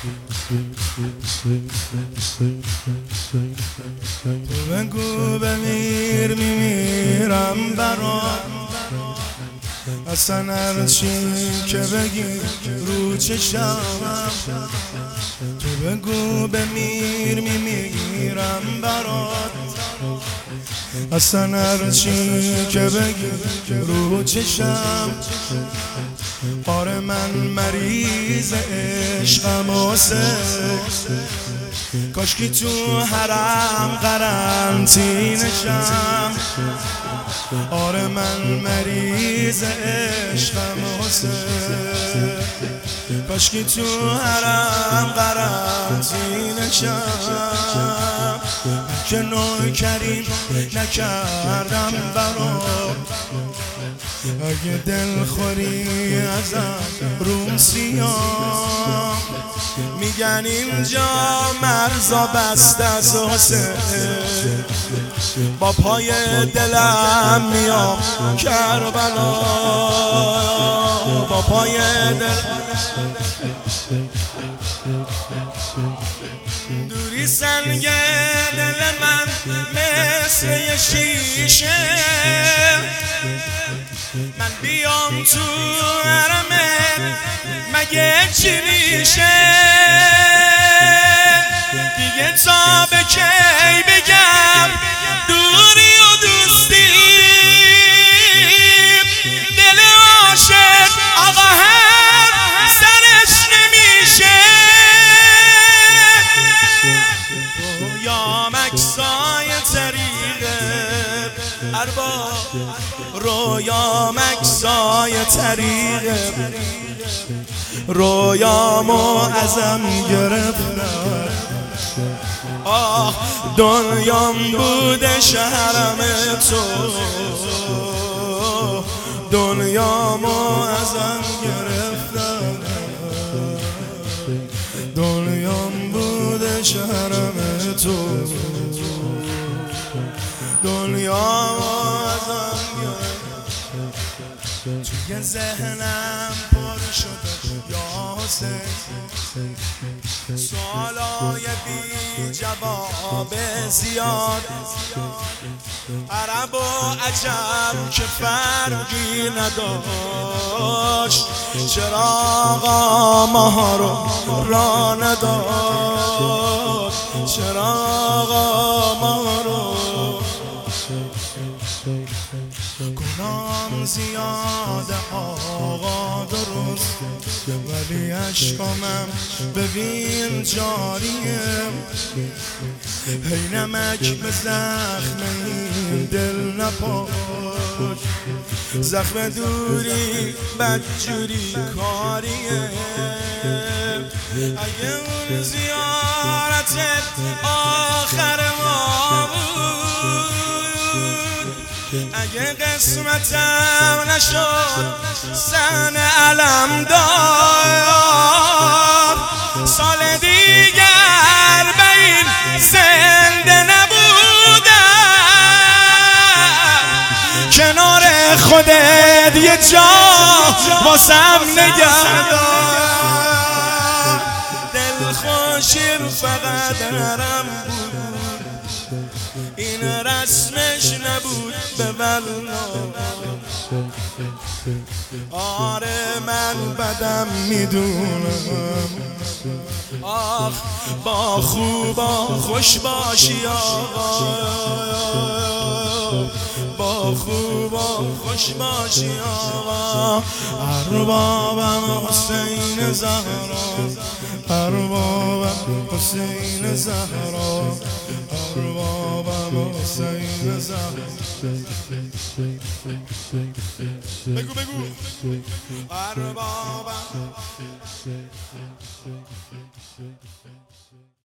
بگو بمیر میمیرم برات، اصلا هرچی که بگی رو چشم. تو بگو بمیر میمیرم برات، اصلا هرچی که بگی رو چشم. آره من مریض عشقم و سکس، کاشکی تو حرم قرنطینه‌شم. آره من مریض عشقم و سکس، کاشکی تو حرم قرنطینه‌شم. که نوکریم نکردم برات، اگه دل خوری ازم روم سیاه. میگن اینجا مرزا بسته از حسین، با پای دلم میام کربلا، با پای دوری سنگ دل من مثل یه شیشه. من بیام تو حرمت مگه چی میشه؟ دیگه تا به کی بگم دوری و دوستی؟ دل عاشق آقا هم سرش نمیشه. رویام اکسای طریقه ارباب، رویام اکسای طریقه، رویامو ازم گرفتن. آه دنیام بوده شهرم تو، دنیامو ازم گرفتن. دنیام بوده شهرم تو، دنیامو ازم گرفتن. توی ذهنم پر شده یا حسین، سوالای بی جواب زیاد. عرب و عجم که فرقی نداشت، چراغا ماها رو را نداد، چراغا ماها رو. گناهم زیاده آقا درست، ولی عشقامم ببین جاریه. هی نمک به زخم این دل نپاش، زخم دوری بدجوری کاریه. اگه اون زیارت آخر ما بود، اگه قسمتم نشد سن علم دار، سال دیگر به این زنده نبودم. کنار خودت یه جا واسم نگهدار، دل خوشی فقط حرم بود، این رسمش نبود به والله. آره من بدم میدونم، آخ با خوب و خوش باشی آقا، با خوب و خوش باشی آقا. اربابم حسین زهرا، اربابم حسین زهرا، اربابم حسین زهرا. بگو بگو اربابم.